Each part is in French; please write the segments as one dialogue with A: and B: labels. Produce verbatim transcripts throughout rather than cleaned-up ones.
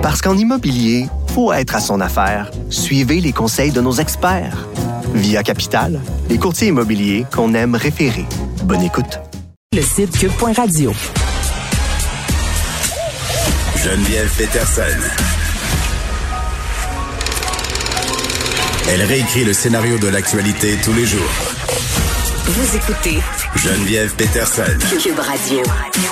A: Parce qu'en immobilier, faut être à son affaire. Suivez les conseils de nos experts. Via Capital, les courtiers immobiliers qu'on aime référer. Bonne écoute.
B: Le site cube point radio.
C: Geneviève Peterson. Elle réécrit le scénario de l'actualité tous les jours.
B: Vous écoutez
C: Geneviève Peterson.
B: Cube Radio.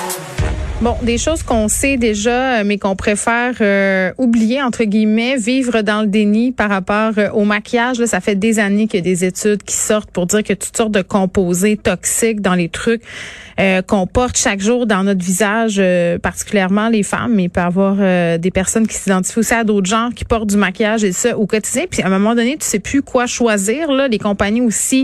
D: Bon, des choses qu'on sait déjà, mais qu'on préfère euh, oublier, entre guillemets, vivre dans le déni par rapport euh, au maquillage. Là, ça fait des années qu'il y a des études qui sortent pour dire que toutes sortes de composés toxiques dans les trucs euh, qu'on porte chaque jour dans notre visage, euh, particulièrement les femmes, mais il peut y avoir euh, des personnes qui s'identifient aussi à d'autres genres qui portent du maquillage et ça au quotidien. Puis à un moment donné, tu sais plus quoi choisir. Là, les compagnies aussi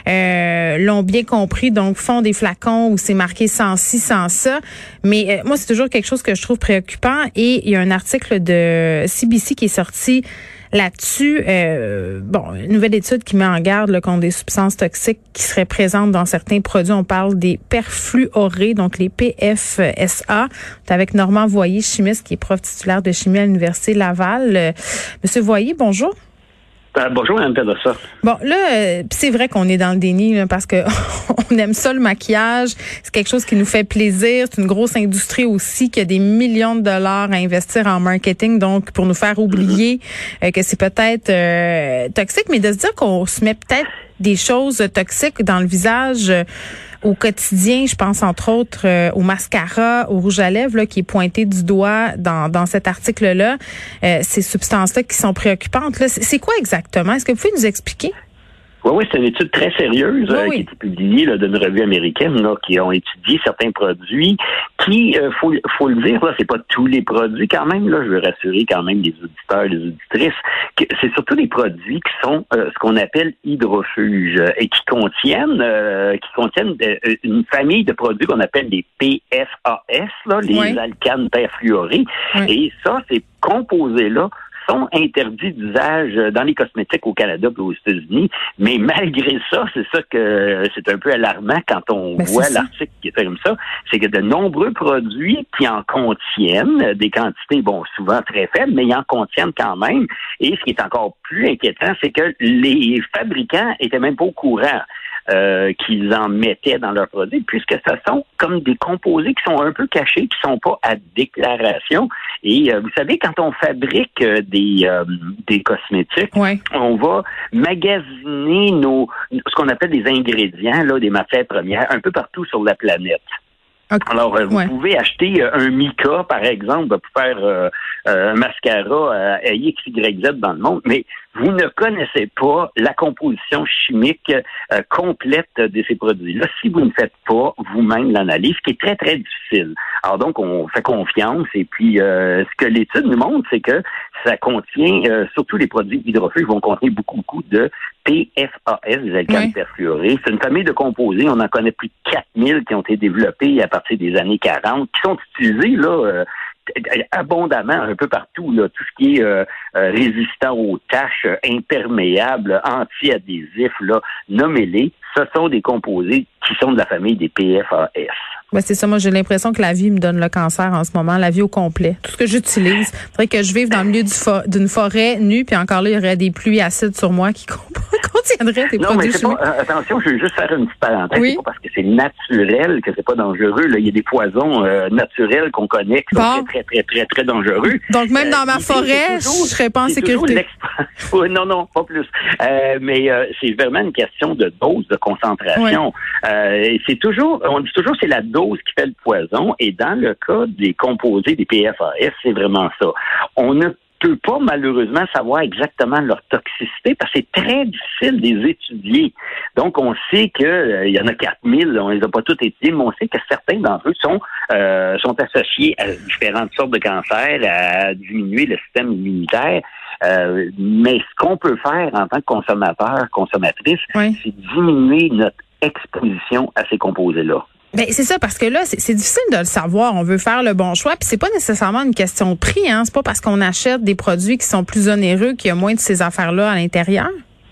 D: euh, l'ont bien compris, donc font des flacons où c'est marqué sans ci, sans ça. Mais euh, moi, c'est toujours quelque chose que je trouve préoccupant. Et il y a un article de C B C qui est sorti là-dessus. Euh, bon, une nouvelle étude qui met en garde là, contre des substances toxiques qui seraient présentes dans certains produits. On parle des perfluorés, donc les P F S A. C'est avec Normand Voyer, chimiste, qui est prof titulaire de chimie à l'Université Laval. Euh, Monsieur Voyer, bonjour.
E: Euh, bonjour, Mme Peterson.
D: Bon, là, euh, c'est vrai qu'on est dans le déni là, parce que on aime ça, le maquillage. C'est quelque chose qui nous fait plaisir. C'est une grosse industrie aussi qui a des millions de dollars à investir en marketing, donc pour nous faire oublier euh, que c'est peut-être euh, toxique, mais de se dire qu'on se met peut-être des choses toxiques dans le visage euh, au quotidien. Je pense entre autres euh, au mascara, au rouge à lèvres là, qui est pointé du doigt dans, dans cet article-là. Euh, ces substances-là qui sont préoccupantes. Là, c'est, c'est quoi exactement? Est-ce que vous pouvez nous expliquer?
E: Oui, oui, c'est une étude très sérieuse
D: oui,
E: euh,
D: oui.
E: qui a été publiée là, d'une revue américaine là, qui ont étudié certains produits qui, euh, faut, faut le dire, là, c'est pas tous les produits quand même. Là, je veux rassurer quand même les auditeurs, les auditrices, que c'est surtout des produits qui sont euh, ce qu'on appelle hydrofuges euh, et qui contiennent, euh, qui contiennent euh, une famille de produits qu'on appelle les P F A S, là, les
D: oui.
E: alcanes perfluorés. Oui. Et ça, ces composés-là sont interdits d'usage dans les cosmétiques au Canada et aux États-Unis, mais malgré ça, c'est ça que c'est un peu alarmant quand on ben voit l'article qui est fait comme ça, c'est que de nombreux produits qui en contiennent, des quantités, bon, souvent très faibles, mais ils en contiennent quand même, et ce qui est encore plus inquiétant, c'est que les fabricants étaient même pas au courant Euh, qu'ils en mettaient dans leurs produits, puisque ce sont comme des composés qui sont un peu cachés, qui sont pas à déclaration. Et euh, vous savez, quand on fabrique euh, des euh, des cosmétiques,
D: ouais.
E: on va magasiner nos ce qu'on appelle des ingrédients, là, des matières premières, un peu partout sur la planète. Okay. Alors, euh, vous ouais. pouvez acheter euh, un mica, par exemple, pour faire euh, euh, un mascara euh, à X, Y, Z dans le monde, mais vous ne connaissez pas la composition chimique euh, complète de ces produits-là si vous ne faites pas vous-même l'analyse, ce qui est très, très difficile. Alors donc, on fait confiance et puis euh, ce que l'étude nous montre, c'est que ça contient, euh, surtout les produits hydrofuges vont contenir beaucoup, beaucoup de P F A S, des alcanes oui. perfluorés. C'est une famille de composés, on en connaît plus de quatre mille qui ont été développés à partir des années quarante, qui sont utilisés là euh, abondamment un peu partout, là, tout ce qui est euh, euh, résistant aux taches, euh, imperméable, anti-adhésif, là, nommez-les, ce sont des composés qui sont de la famille des P F A S.
D: Ben c'est ça, moi j'ai l'impression que la vie me donne le cancer en ce moment, la vie au complet. Tout ce que j'utilise, il faudrait que je vive dans le milieu du fo- d'une forêt nue, puis encore là, il y aurait des pluies acides sur moi qui contiendraient des
E: non,
D: produits
E: mais c'est
D: chimiques.
E: Pas, euh, attention, je veux juste faire une petite parenthèse,
D: oui.
E: c'est pas parce que c'est naturel que c'est pas dangereux. Là. Il y a des poisons euh, naturels qu'on connaît qui bon. sont très, très, très, très, très dangereux.
D: Donc même dans
E: euh,
D: ma forêt, toujours, je serais pas en sécurité.
E: oui, non, non, pas plus. Euh, mais euh, c'est vraiment une question de dose, de concentration. Oui. Euh, c'est toujours, on dit toujours, c'est la dose qui fait le poison. Et dans le cas des composés des P F A S, c'est vraiment ça. On ne peut pas malheureusement savoir exactement leur toxicité parce que c'est très difficile de les étudier. Donc, on sait qu'il euh, y en a quatre mille, on les a pas tous étudiés, mais on sait que certains d'entre eux sont, euh, sont associés à différentes sortes de cancers, à diminuer le système immunitaire. Euh, mais ce qu'on peut faire en tant que consommateur, consommatrice, oui. c'est diminuer notre exposition à ces composés-là.
D: Ben c'est ça, parce que là, c'est, c'est difficile de le savoir. On veut faire le bon choix, puis c'est pas nécessairement une question de prix, hein. C'est pas parce qu'on achète des produits qui sont plus onéreux qu'il y a moins de ces affaires-là à l'intérieur.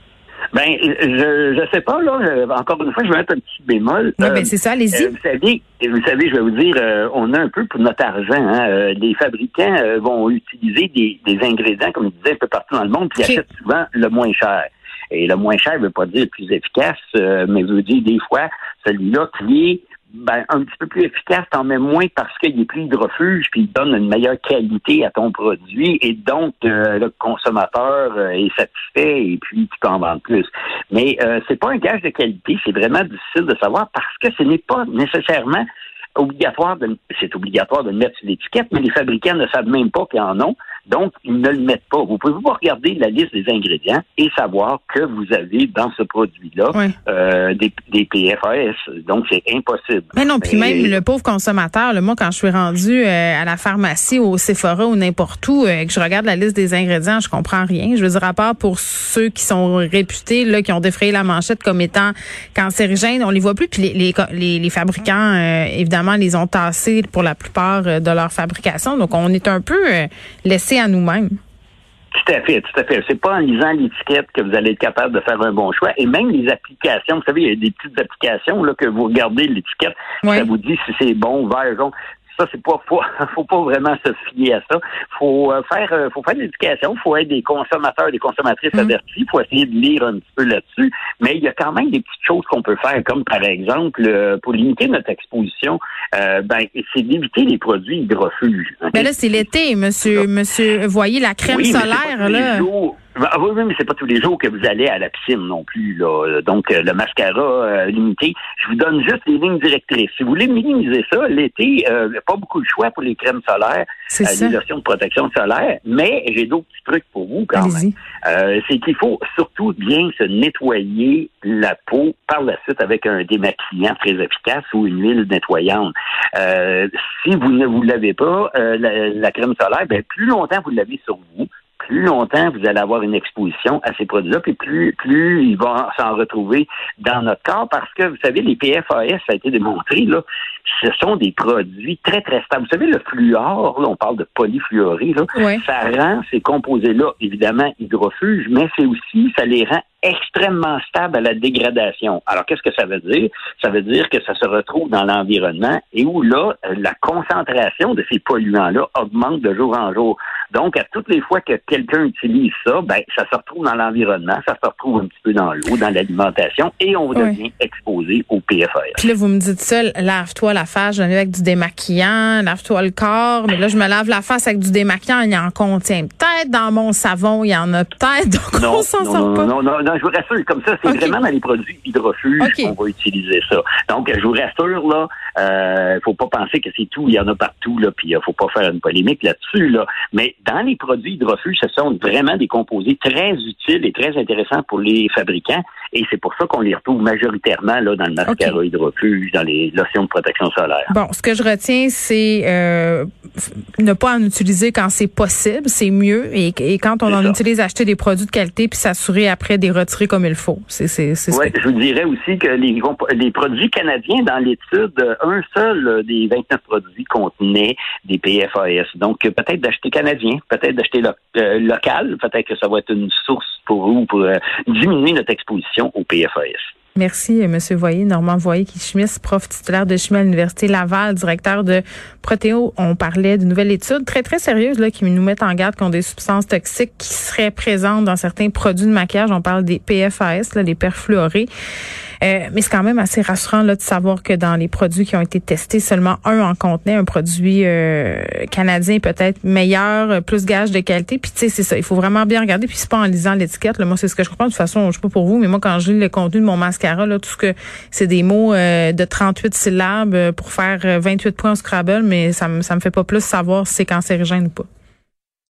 E: Ben, je je sais pas, là. Encore une fois, je vais mettre un petit bémol.
D: Oui,
E: euh,
D: ben c'est ça, allez-y.
E: Euh, vous savez, vous savez, je vais vous dire, euh, on a un peu pour notre argent. Hein, euh, les fabricants euh, vont utiliser des, des ingrédients, comme je disais, un peu partout dans le monde, puis ils
D: okay.
E: achètent souvent le moins cher. Et le moins cher ne veut pas dire plus efficace, euh, mais veut dire des fois celui-là qui est ben, un petit peu plus efficace, t'en mets moins parce qu'il est plus hydrofuge, puis il donne une meilleure qualité à ton produit, et donc euh, le consommateur euh, est satisfait, et puis tu peux en vendre plus. Mais euh, c'est pas un gage de qualité, c'est vraiment difficile de savoir parce que ce n'est pas nécessairement obligatoire de, c'est obligatoire de le mettre sur l'étiquette, mais les fabricants ne savent même pas qu'ils en ont, donc ils ne le mettent pas. Vous pouvez pas regarder la liste des ingrédients et savoir que vous avez dans ce produit-là oui. euh, des, des P F A S. Donc c'est impossible.
D: Mais non, puis même le pauvre consommateur, là, moi quand je suis rendue euh, à la pharmacie, au Sephora ou n'importe où, euh, que je regarde la liste des ingrédients, je comprends rien. Je veux dire, à part pour ceux qui sont réputés, là, qui ont défrayé la manchette comme étant cancérigènes, on les voit plus. Puis les, les, les, les fabricants, euh, évidemment, les ont tassés pour la plupart euh, de leur fabrication. Donc on est un peu euh, laissé à nous-mêmes.
E: Tout à fait, tout à fait. C'est pas en lisant l'étiquette que vous allez être capable de faire un bon choix. Et même les applications, vous savez, il y a des petites applications là que vous regardez l'étiquette, ouais. ça vous dit si c'est bon, vert, jaune. Ça, c'est pas, faut, faut pas vraiment se fier à ça. Faut euh, faire, euh, faut faire de l'éducation. Faut être des consommateurs, des consommatrices mmh. avertis. Faut essayer de lire un petit peu là-dessus. Mais il y a quand même des petites choses qu'on peut faire, comme par exemple, euh, pour limiter notre exposition, euh, ben, c'est d'éviter les produits hydrofuges. Okay?
D: Ben là, c'est l'été, monsieur, monsieur, voyez la crème
E: oui,
D: solaire, là.
E: Ah oui, oui, mais c'est pas tous les jours que vous allez à la piscine non plus, là. Donc, euh, le mascara euh, limité, je vous donne juste les lignes directrices. Si vous voulez minimiser ça, l'été, euh, pas beaucoup de choix pour les crèmes solaires, euh, les lotions de protection solaire, mais j'ai d'autres petits trucs pour vous quand Allez-y. même. Euh, c'est qu'il faut surtout bien se nettoyer la peau par la suite avec un démaquillant très efficace ou une huile nettoyante. Euh, si vous ne vous l'avez pas, euh, la, la crème solaire, ben plus longtemps vous l'avez sur vous, plus longtemps vous allez avoir une exposition à ces produits-là, puis plus, plus ils vont s'en retrouver dans notre corps, parce que, vous savez, les P F A S, ça a été démontré, là, ce sont des produits très, très stables. Vous savez, le fluor, là, on parle de polyfluoré, là, oui. ça rend ces composés-là, évidemment, hydrofuges, mais c'est aussi, ça les rend extrêmement stables à la dégradation. Alors, qu'est-ce que ça veut dire? Ça veut dire que ça se retrouve dans l'environnement et où, là, la concentration de ces polluants-là augmente de jour en jour. Donc, à toutes les fois que quelqu'un utilise ça, ben, ça se retrouve dans l'environnement, ça se retrouve un petit peu dans l'eau, dans l'alimentation, et on devient oui. exposé au P F A S.
D: Puis là, vous me dites ça, lave-toi la face, je vais avec du démaquillant, lave-toi le corps, mais là, je me lave la face avec du démaquillant, il en contient peut-être dans mon savon, il y en a peut-être, donc
E: non,
D: on s'en
E: non,
D: sort
E: non,
D: pas.
E: Non, non, non, je vous rassure, comme ça, c'est okay. vraiment dans les produits hydrofuges okay. qu'on va utiliser ça. Donc, je vous rassure, là, euh, faut pas penser que c'est tout, il y en a partout, là, puis il faut pas faire une polémique là-dessus, là, mais dans les produits hydrofuges, ce sont vraiment des composés très utiles et très intéressants pour les fabricants, et c'est pour ça qu'on les retrouve majoritairement là dans le mascara okay. hydrofuge, dans les lotions de protection solaire.
D: Bon, ce que je retiens, c'est euh, ne pas en utiliser quand c'est possible, c'est mieux, et, et quand on c'est en ça. utilise, acheter des produits de qualité puis s'assurer après des retirer comme il faut. C'est, c'est, c'est
E: oui,
D: que...
E: je vous dirais aussi que les, les produits canadiens, dans l'étude, un seul des vingt-neuf produits contenait des P F A S. Donc, peut-être d'acheter canadien, peut-être d'acheter lo- euh, local, peut-être que ça va être une source pour vous pour euh, diminuer notre exposition au P F A S.
D: Merci, M. Voyer, Normand Voyer, qui est chimiste, prof titulaire de chimie à l'Université Laval, directeur de Protéo. On parlait d'une nouvelle étude très, très sérieuse là, qui nous met en garde contre des substances toxiques qui seraient présentes dans certains produits de maquillage. On parle des P F A S, là, les perfluorés. Euh, mais c'est quand même assez rassurant là, de savoir que dans les produits qui ont été testés, seulement un en contenait, un produit euh, canadien peut-être meilleur, plus gage de qualité. Puis tu sais, c'est ça, il faut vraiment bien regarder. Puis c'est pas en lisant l'étiquette. Là, moi, c'est ce que je comprends. De toute façon, je sais pas pour vous, mais moi, quand je lis le contenu de mon mascara, là, tout ce que c'est des mots euh, de trente-huit syllabes pour faire vingt-huit points au Scrabble, mais ça me ça me fait pas plus savoir si c'est cancérigène ou pas.